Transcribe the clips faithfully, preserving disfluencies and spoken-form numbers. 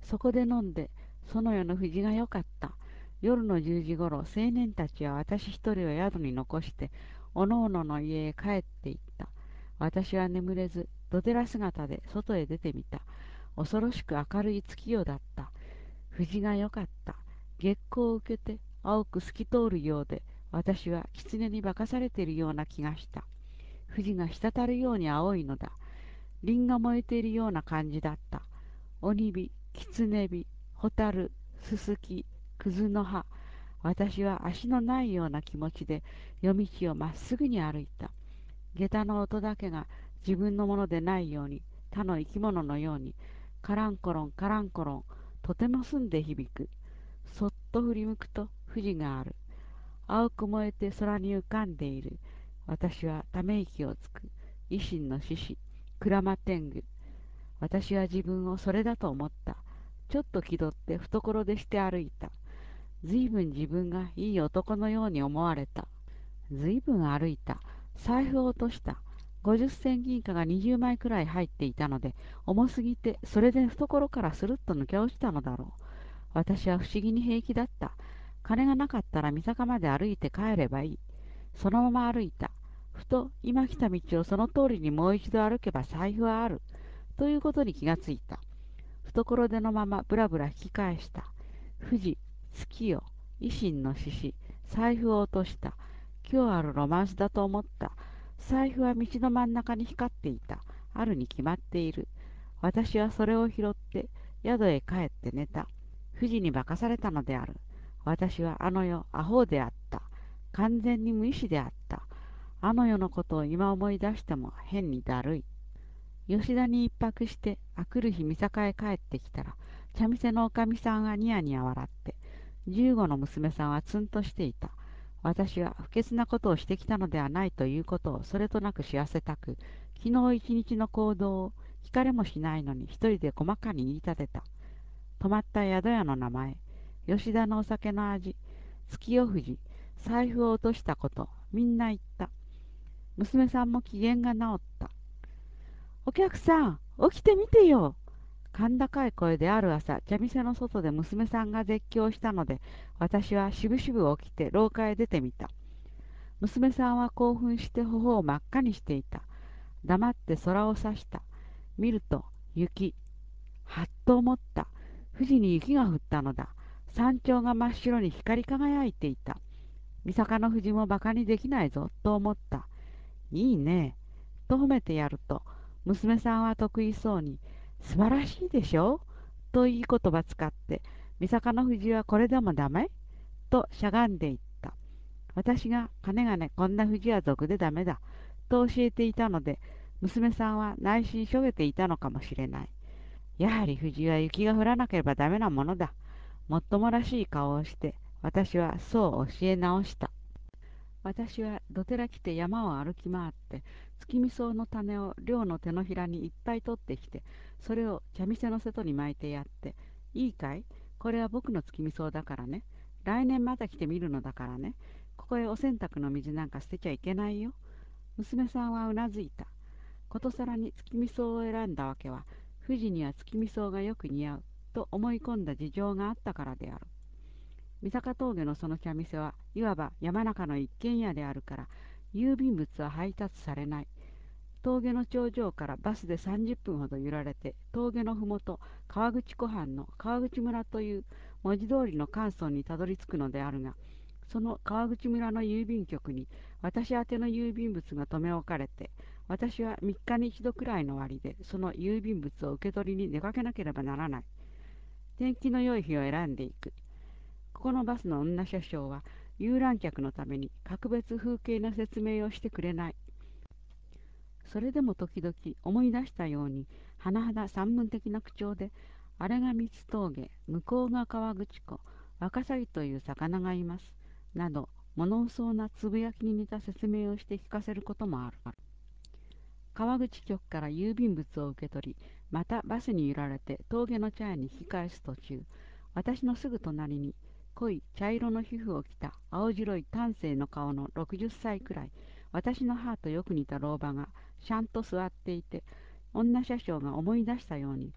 そこで飲んで、その夜の藤が良かった。夜のじゅうじごろ、青年たちは私一人を宿に残して、おのおのの家へ帰って行った。私は眠れず、どてら姿で外へ出てみた。恐ろしく明るい月夜だった。藤が良かった。月光を受けて青く透き通るようで、私は狐に化かされているような気がした。藤が滴るように青いのだ。輪が燃えているような感じだった。鬼火、狐火、蛍、すすき、葛の葉。私は足のないような気持ちで夜道をまっすぐに歩いた。下駄の音だけが自分のものでないように、他の生き物のように、カランコロンカランコロン、とても澄んで響く。そっと振り向くと富士がある。青く燃えて空に浮かんでいる。私はため息をつく。維新の獅子、鞍馬天狗。私は自分をそれだと思った。ちょっと気取って懐でして歩いた。ずいぶん自分がいい男のように思われた。ずいぶん歩いた。財布を落とした。ごじゅっせん銀貨がにじゅうまいくらい入っていたので、重すぎて、それで懐からスルッと抜け落ちたのだろう。私は不思議に平気だった。金がなかったら三坂まで歩いて帰ればいい。そのまま歩いた。ふと今来た道をその通りにもう一度歩けば財布はある。ということに気がついた。懐でのままぶらぶら引き返した。富士、月よ、維新の獅子、財布を落とした。今日あるロマンスだと思った。財布は道の真ん中に光っていた。あるに決まっている。私はそれを拾って宿へ帰って寝た。富士に化かされたのである。私はあの世アホであった。完全に無意志であった。あの世のことを今思い出しても変にだるい。吉田に一泊してあくる日三坂へ帰ってきたら、茶店のおかみさんはニヤニヤ笑って、十五の娘さんはツンとしていた。私は不潔なことをしてきたのではないということをそれとなく知らせたく、昨日一日の行動を聞かれもしないのに一人で細かに言い立てた。泊まった宿屋の名前、吉田のお酒の味、月夜富士、財布を落としたこと、みんな言った。娘さんも機嫌が直った。お客さん、起きてみてよ。甲高い声である朝、茶店の外で娘さんが絶叫したので、私はしぶしぶ起きて廊下へ出てみた。娘さんは興奮して頬を真っ赤にしていた。黙って空を指した。見ると、雪。はっと思った。富士に雪が降ったのだ。山頂が真っ白に光り輝いていた。三坂の富士も馬鹿にできないぞ、と思った。いいね。と褒めてやると、娘さんは得意そうに、素晴らしいでしょといい言葉使って、三坂の藤はこれでもダメとしゃがんでいった。私が、金がね、こんな藤は俗でダメだ、と教えていたので、娘さんは内心しょげていたのかもしれない。やはり藤は雪が降らなければダメなものだ。もっともらしい顔をして、私はそう教え直した。私はどてら来て山を歩き回って、月見草の種を寮の手のひらにいっぱい取ってきて、それを茶店の瀬戸に巻いてやって、いいかい、これは僕の月見草だからね。来年また来てみるのだからね。ここへお洗濯の水なんか捨てちゃいけないよ。娘さんはうなずいた。ことさらに月見草を選んだわけは、富士には月見草がよく似合うと思い込んだ事情があったからである。三坂峠のその茶店はいわば山中の一軒家であるから、郵便物は配達されない。峠の頂上からバスでさんじゅっぷんほど揺られて、峠のふもと川口湖畔の川口村という文字通りの関村にたどり着くのであるが、その川口村の郵便局に私宛ての郵便物が留め置かれて、私はみっかに一度くらいの割でその郵便物を受け取りに出かけなければならない。天気の良い日を選んでいく。ここのバスの女車掌は遊覧客のために格別風景の説明をしてくれない。それでも時々思い出したように、甚だ散文的な口調で、あれが三つ峠、向こうが川口湖、ワカサギという魚がいます。など、物嘘なつぶやきに似た説明をして聞かせることもある。川口局から郵便物を受け取り、またバスに揺られて峠の茶屋に引き返す途中、私のすぐ隣に濃い茶色の皮膚を着た青白い端正の顔のろくじゅっさいくらい、私の母とよく似た老婆がしゃんと座っていて、女車掌が思い出したように、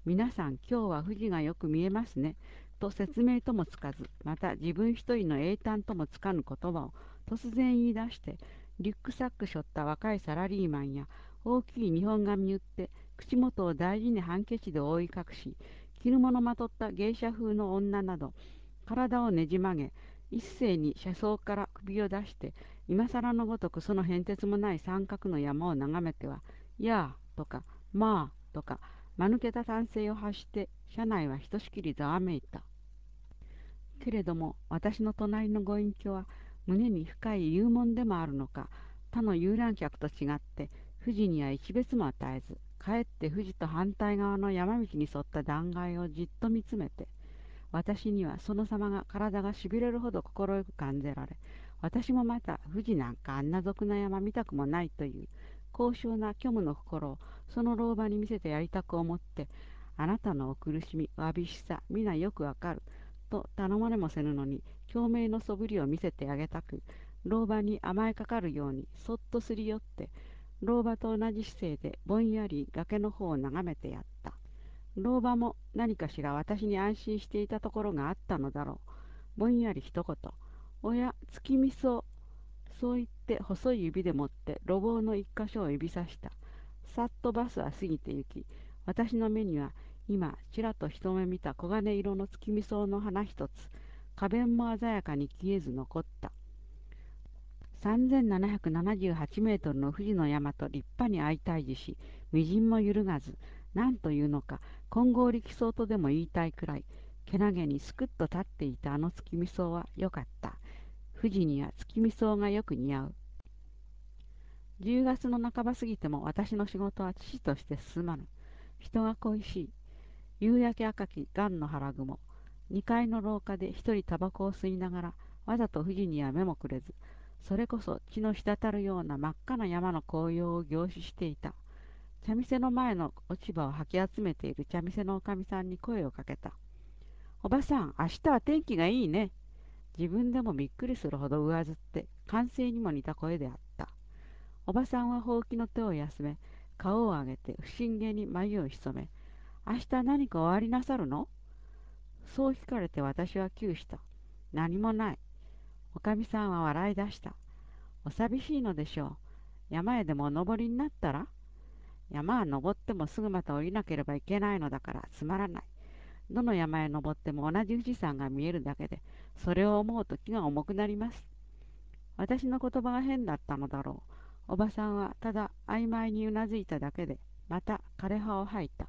皆さん今日は富士がよく見えますね。と説明ともつかず、また自分一人の英単ともつかぬ言葉を突然言い出して、リュックサック背負った若いサラリーマンや大きい日本髪売って口元を大事にハンケチで覆い隠し、着るものまとった芸者風の女など、体をねじ曲げ、一斉に車窓から首を出して、今更のごとくその変哲もない三角の山を眺めては、やあとか、まあとか、間抜けた歓声を発して、車内はひとしきりざわめいた。けれども、私の隣のご隠居は、胸に深い幽門でもあるのか、他の遊覧客と違って、富士には一別も与えず、かえって富士と反対側の山道に沿った断崖をじっと見つめて、私にはその様が体がしびれるほど快く感じられ、私もまた富士なんかあんな俗な山見たくもないという高尚な虚無の心をその老婆に見せてやりたく思って、あなたのお苦しみ、わびしさ、皆よくわかる、と頼まれもせぬのに、共鳴のそぶりを見せてあげたく、老婆に甘えかかるようにそっとすり寄って、老婆と同じ姿勢でぼんやり崖の方を眺めてやった。老婆も何かしら私に安心していたところがあったのだろう。ぼんやり一言、おや、月見草。そう言って細い指でもって路傍の一箇所を指さした。さっとバスは過ぎて行き、私の目には今ちらと一目見た黄金色の月見草の花一つ、花弁も鮮やかに消えず残った。さんぜんななひゃくななじゅうはちメートルの富士の山と立派に相対峙し、みじんも揺るがず、何というのか、金剛力草とでも言いたいくらい、けなげにすくっと立っていたあの月見草はよかった。富士には月見草がよく似合う。じゅうがつの半ば過ぎても私の仕事は父として進まぬ。人が恋しい。夕焼け赤き雁の腹雲。にかいの廊下で一人タバコを吸いながら、わざと富士には目もくれず、それこそ血の滴るような真っ赤な山の紅葉を凝視していた。茶店の前の落ち葉を吐き集めている茶店のおかみさんに声をかけた。おばさん、明日は天気がいいね。自分でもびっくりするほど上ずって、歓声にも似た声であった。おばさんはほうきの手を休め、顔を上げて不審げに眉を潜め、明日何かおありなさるの？そう聞かれて私は窮した。何もない。おかみさんは笑い出した。お寂しいのでしょう。山へでもお登りになったら？山は登ってもすぐまた降りなければいけないのだからつまらない。どの山へ登っても同じ富士山が見えるだけで、それを思うと気が重くなります。私の言葉が変だったのだろう。おばさんはただ曖昧にうなずいただけで、また枯葉を吐いた。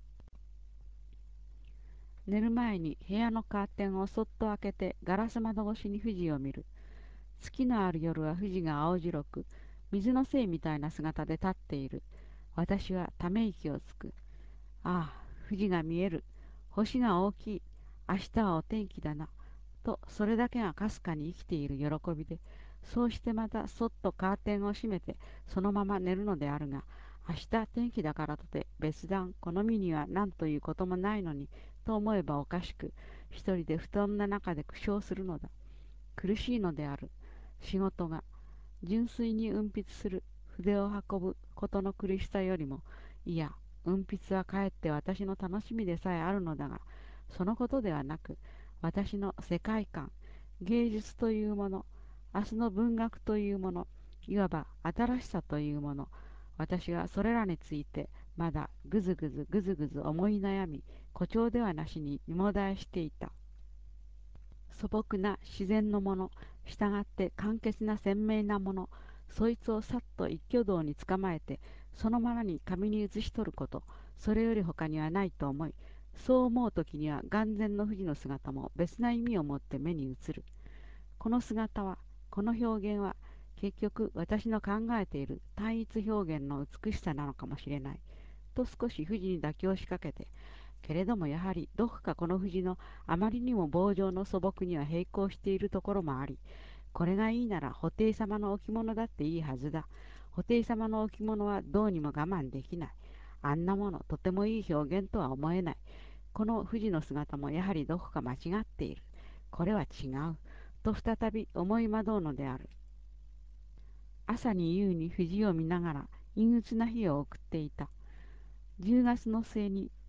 寝る前に部屋のカーテンをそっと開けてガラス窓越しに富士を見る。月のある夜は富士が青白く、水の精みたいな姿で立っている。私はため息をつく。ああ、富士が見える。星が大きい。明日はお天気だな。と、それだけがかすかに生きている喜びで、そうしてまたそっとカーテンを閉めて、そのまま寝るのであるが、明日天気だからとて別段この身には何ということもないのに、と思えばおかしく、一人で布団の中で苦笑するのだ。苦しいのである。仕事が、純粋に運筆する、筆を運ぶことの苦しさよりも、いや、運筆はかえって私の楽しみでさえあるのだが、そのことではなく、私の世界観、芸術というもの、明日の文学というもの、いわば新しさというもの、私はそれらについてまだぐずぐずぐずぐず思い悩み、誇張ではなしに身もだえしていた。素朴な自然のもの、したがって簡潔な鮮明なもの、そいつをさっと一挙動につかまえて、そのままに紙に写し取ること、それより他にはないと思い、そう思うときには眼前の富士の姿も別な意味を持って目に映る。この姿は、この表現は、結局私の考えている単一表現の美しさなのかもしれない。と少し富士に妥協しかけて、けれどもやはりどこかこの富士のあまりにも棒状の素朴には並行しているところもあり、これがいいなら布袋様の置物だっていいはずだ。布袋様の置物はどうにも我慢できない。あんなものとてもいい表現とは思えない。この富士の姿もやはりどこか間違っている。これは違う。と再び思い惑うのである。朝に夕に富士を見ながら陰鬱な日を送っていた。じゅうがつの末に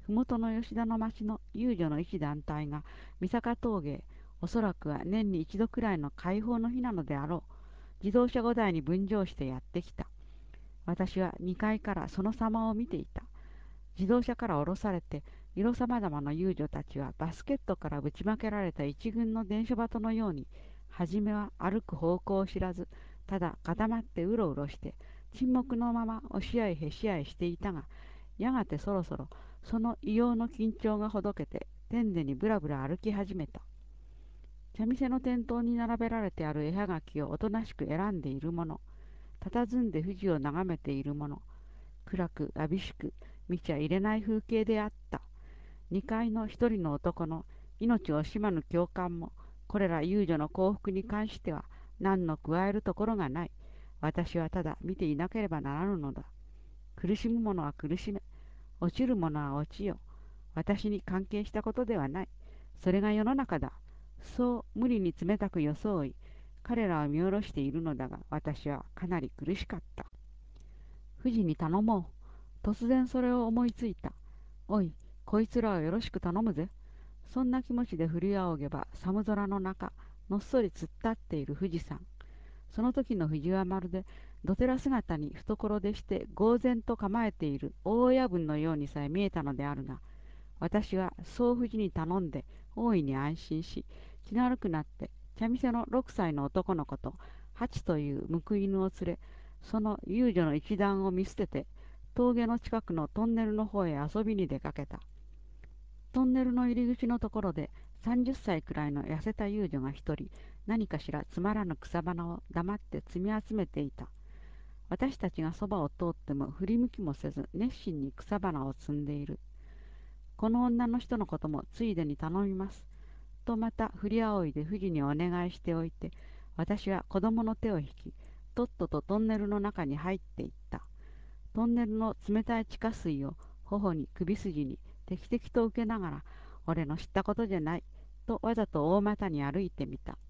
麓の吉田の町の遊女の一団体が三坂峠へ、おそらくは年に一度くらいの解放の日なのであろう、自動車ごだいに分乗してやってきた。私はにかいからその様を見ていた。自動車から降ろされて、色さまざまな遊女たちはバスケットからぶちまけられた一軍の伝書鳩のように、はじめは歩く方向を知らず、ただ固まってうろうろして、沈黙のまま押し合いへし合いしていたが、やがてそろそろその異様の緊張がほどけて、天でにぶらぶら歩き始めた。茶店の店頭に並べられてある絵はがきをおとなしく選んでいるもの、佇んで富士を眺めているもの、暗く寂しく見ちゃいれない風景であった。二階の一人の男の命を惜しまぬ共感も、これら遊女の幸福に関しては何の加えるところがない。私はただ見ていなければならぬのだ。苦しむ者は苦しめ、落ちる者は落ちよ。私に関係したことではない。それが世の中だ。そう無理に冷たく装い、彼らを見下ろしているのだが、私はかなり苦しかった。富士に頼もう。突然それを思いついた。おい、こいつらをよろしく頼むぜ。そんな気持ちで振り仰げば、寒空の中、のっそり突っ立っている富士山。その時の富士はまるで、どてら姿に懐でして呆然と構えている大親分のようにさえ見えたのであるが、私は総富士に頼んで大いに安心し、気の悪くなって茶店のろくさいの男の子とハチという報い犬を連れ、その遊女の一団を見捨てて、峠の近くのトンネルの方へ遊びに出かけた。トンネルの入り口のところでさんじゅっさいくらいの痩せた遊女が一人、何かしらつまらぬ草花を黙って積み集めていた。私たちがそばを通っても振り向きもせず熱心に草花を摘んでいる。この女の人のこともついでに頼みます。とまた振り仰いで富士にお願いしておいて、私は子供の手を引き、とっととトンネルの中に入っていった。トンネルの冷たい地下水を頬に首筋にてきてきと受けながら、俺の知ったことじゃない、とわざと大股に歩いてみた。